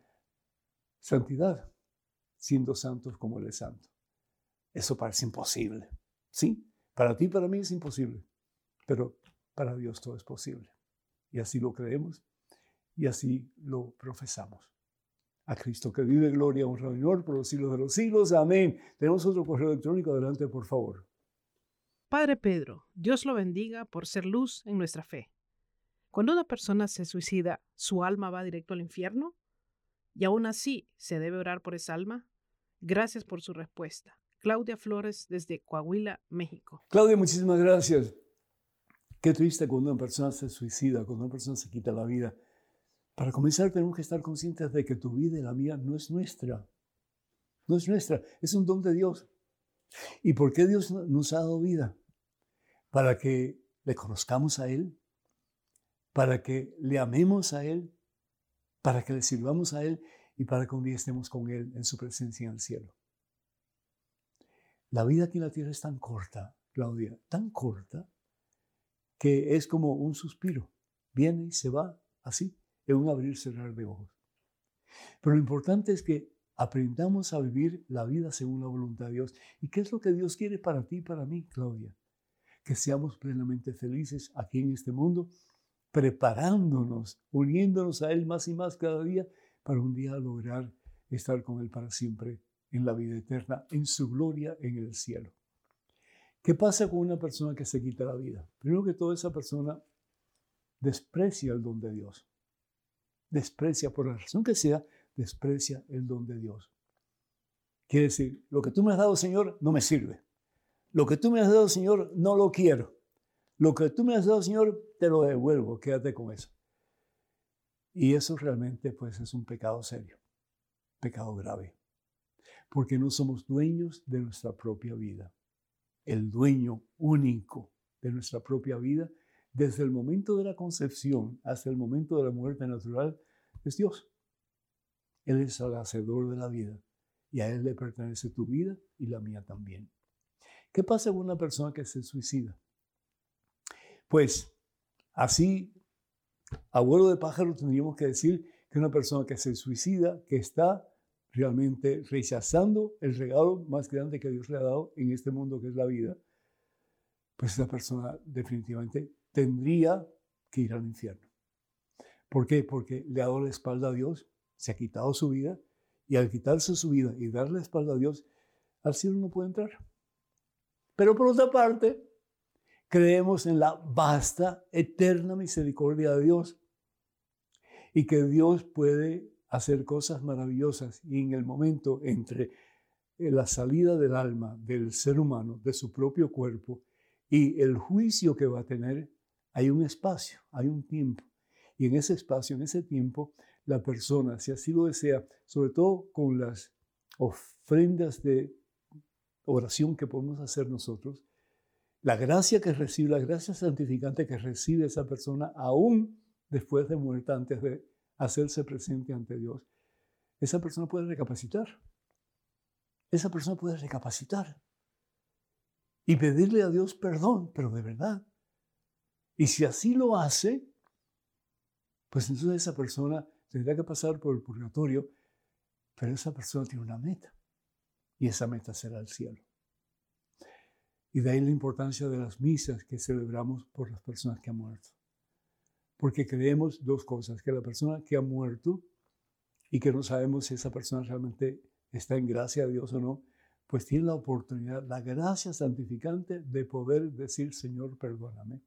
santidad, siendo santos como Él es santo. Eso parece imposible, ¿sí? Para ti y para mí es imposible, pero para Dios todo es posible. Y así lo creemos y así lo profesamos. A Cristo que vive, gloria, honra y honor por los siglos de los siglos. Amén. Tenemos otro correo electrónico. Adelante, por favor. Padre Pedro, Dios lo bendiga por ser luz en nuestra fe. Cuando una persona se suicida, ¿su alma va directo al infierno? ¿Y aún así se debe orar por esa alma? Gracias por su respuesta. Claudia Flores, desde Coahuila, México. Claudia, muchísimas gracias. Qué triste cuando una persona se suicida, cuando una persona se quita la vida. Para comenzar, tenemos que estar conscientes de que tu vida y la mía no es nuestra. No es nuestra, es un don de Dios. ¿Y por qué Dios nos ha dado vida? Para que le conozcamos a Él, para que le amemos a Él, para que le sirvamos a Él y para que un día estemos con Él en su presencia en el cielo. La vida aquí en la tierra es tan corta, Claudia, tan corta, que es como un suspiro. Viene y se va así, en un abrir y cerrar de ojos. Pero lo importante es que aprendamos a vivir la vida según la voluntad de Dios. ¿Y qué es lo que Dios quiere para ti y para mí, Claudia? Que seamos plenamente felices aquí en este mundo, preparándonos, uniéndonos a Él más y más cada día para un día lograr estar con Él para siempre en la vida eterna, en su gloria en el cielo. ¿Qué pasa con una persona que se quita la vida? Primero que todo, esa persona desprecia el don de Dios. Desprecia, por la razón que sea, desprecia el don de Dios. Quiere decir, lo que tú me has dado, Señor, no me sirve. Lo que tú me has dado, Señor, no lo quiero. Lo que tú me has dado, Señor, te lo devuelvo. Quédate con eso. Y eso realmente, pues, es un pecado serio. Pecado grave. Porque no somos dueños de nuestra propia vida. El dueño único de nuestra propia vida, desde el momento de la concepción hasta el momento de la muerte natural, es Dios. Él es el hacedor de la vida y a Él le pertenece tu vida y la mía también. ¿Qué pasa con una persona que se suicida? Pues así, abuelo de pájaro, tendríamos que decir que una persona que se suicida, que está realmente rechazando el regalo más grande que Dios le ha dado en este mundo, que es la vida, pues esa persona definitivamente tendría que ir al infierno. ¿Por qué? Porque le ha dado la espalda a Dios, se ha quitado su vida, y al quitarse su vida y darle la espalda a Dios, al cielo no puede entrar. Pero por otra parte, creemos en la vasta, eterna misericordia de Dios y que Dios puede hacer cosas maravillosas, y en el momento entre la salida del alma del ser humano, de su propio cuerpo, y el juicio que va a tener, hay un espacio, hay un tiempo. Y en ese espacio, en ese tiempo, la persona, si así lo desea, sobre todo con las ofrendas de oración que podemos hacer nosotros, la gracia que recibe, la gracia santificante que recibe esa persona, aún después de muerta, antes de hacerse presente ante Dios, esa persona puede recapacitar. Esa persona puede recapacitar y pedirle a Dios perdón, pero de verdad. Y si así lo hace, pues entonces esa persona tendrá que pasar por el purgatorio, pero esa persona tiene una meta, y esa meta será el cielo. Y de ahí la importancia de las misas que celebramos por las personas que han muerto. Porque creemos dos cosas, que la persona que ha muerto y que no sabemos si esa persona realmente está en gracia de Dios o no, pues tiene la oportunidad, la gracia santificante de poder decir, Señor, perdóname.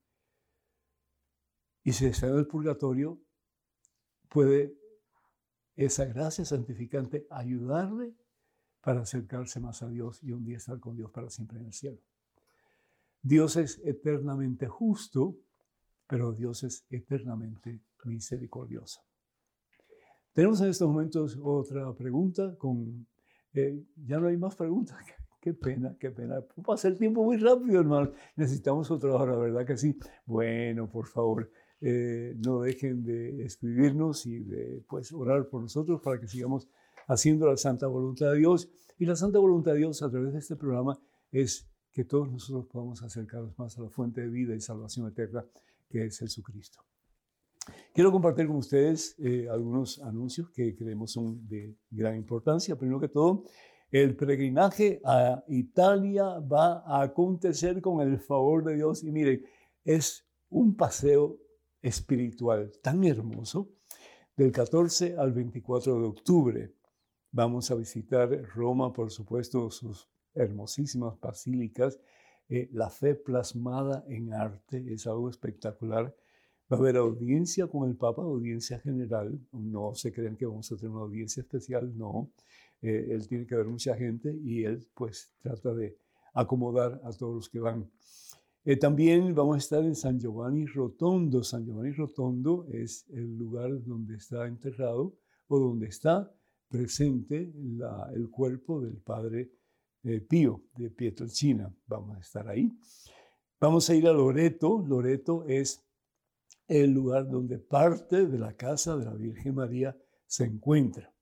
Y si está en el purgatorio, puede esa gracia santificante ayudarle para acercarse más a Dios y un día estar con Dios para siempre en el cielo. Dios es eternamente justo, pero Dios es eternamente misericordioso. Tenemos en estos momentos otra pregunta. Con, eh, ya no hay más preguntas. Qué pena, qué pena. Pasa el tiempo muy rápido, hermano. Necesitamos otra hora, ¿verdad que sí? Bueno, por favor, eh, no dejen de escribirnos y de pues, orar por nosotros para que sigamos haciendo la santa voluntad de Dios. Y la santa voluntad de Dios a través de este programa es que todos nosotros podamos acercarnos más a la fuente de vida y salvación eterna, que es Jesucristo. Quiero compartir con ustedes eh, algunos anuncios que creemos son de gran importancia. Primero que todo, el peregrinaje a Italia va a acontecer con el favor de Dios. Y miren, es un paseo espiritual tan hermoso. Del catorce al veinticuatro de octubre vamos a visitar Roma, por supuesto, sus hermosísimas basílicas. Eh, la fe plasmada en arte es algo espectacular. Va a haber audiencia con el Papa, audiencia general. No se crean que vamos a tener una audiencia especial, no. Eh, él tiene que ver mucha gente y él pues trata de acomodar a todos los que van. Eh, también vamos a estar en San Giovanni Rotondo. San Giovanni Rotondo es el lugar donde está enterrado o donde está presente la, el cuerpo del Padre eh, Pío de Pietrelcina. Vamos a estar ahí. Vamos a ir a Loreto. Loreto es el lugar donde parte de la casa de la Virgen María se encuentra.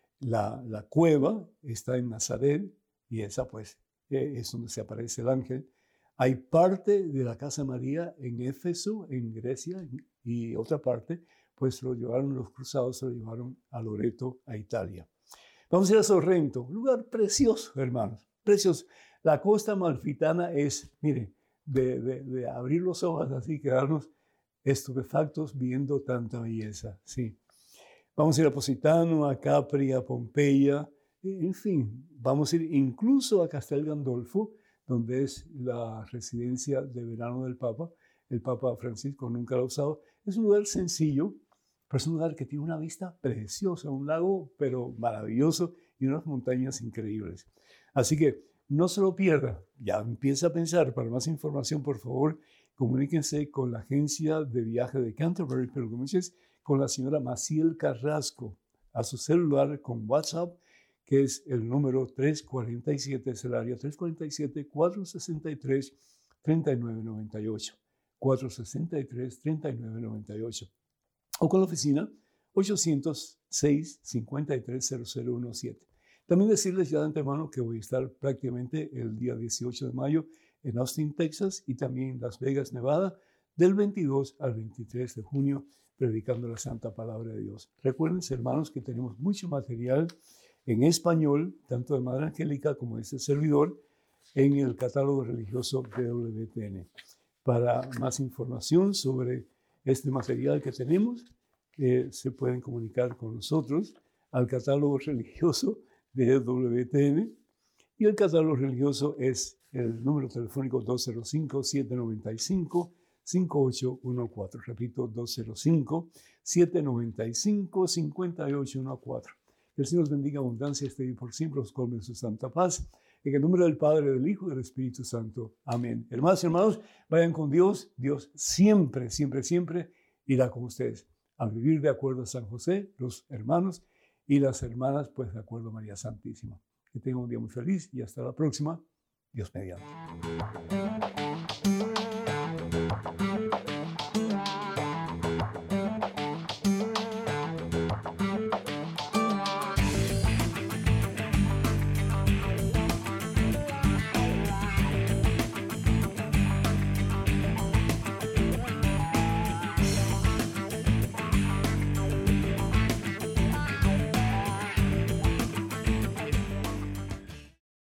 La, la cueva está en Nazaret y esa pues eh, es donde se aparece el ángel. Hay parte de la casa de María en Éfeso, en Grecia, y otra parte pues lo llevaron los cruzados, se lo llevaron a Loreto, a Italia. Vamos a ir a Sorrento, un lugar precioso, hermanos, precioso. La costa amalfitana es, miren, de, de, de abrir los ojos así, quedarnos estupefactos viendo tanta belleza, sí. Vamos a ir a Positano, a Capri, a Pompeya, en fin, vamos a ir incluso a Castel Gandolfo, donde es la residencia de verano del Papa. El Papa Francisco nunca lo ha usado. Es un lugar sencillo, pero es un lugar que tiene una vista preciosa, un lago pero maravilloso y unas montañas increíbles. Así que no se lo pierda. Ya empieza a pensar. Para más información, por favor, comuníquense con la agencia de viaje de Canterbury Pilgrimages, con la señora Maciel Carrasco, a su celular con WhatsApp, que es el número tres cuatro siete, es el área tres cuatro siete, cuatro seis tres, tres nueve nueve ocho, cuatro seis tres, tres nueve nueve ocho, o con la oficina ochocientos seis, cincuenta y tres, cero cero diecisiete. También decirles ya de antemano que voy a estar prácticamente el día dieciocho de mayo en Austin, Texas, y también en Las Vegas, Nevada, del veintidós al veintitrés de junio, predicando la Santa Palabra de Dios. Recuerden, hermanos, que tenemos mucho material en español, tanto de Madre Angélica como de este servidor, en el catálogo religioso de W T N. Para más información sobre este material que tenemos, eh, se pueden comunicar con nosotros al catálogo religioso de W T N, y el catálogo religioso es el número telefónico dos cero cinco, siete nueve cinco, cinco ocho uno cuatro. Repito, dos cero cinco, siete nueve cinco, cinco ocho uno cuatro. Que el Señor os bendiga abundancia, esté y por siempre os colme en su santa paz. En el nombre del Padre, del Hijo y del Espíritu Santo. Amén. Hermanos y hermanos, vayan con Dios. Dios siempre, siempre, siempre irá con ustedes. A vivir de acuerdo a San José, los hermanos y las hermanas, pues de acuerdo a María Santísima. Que tengan un día muy feliz y hasta la próxima. Dios mediante.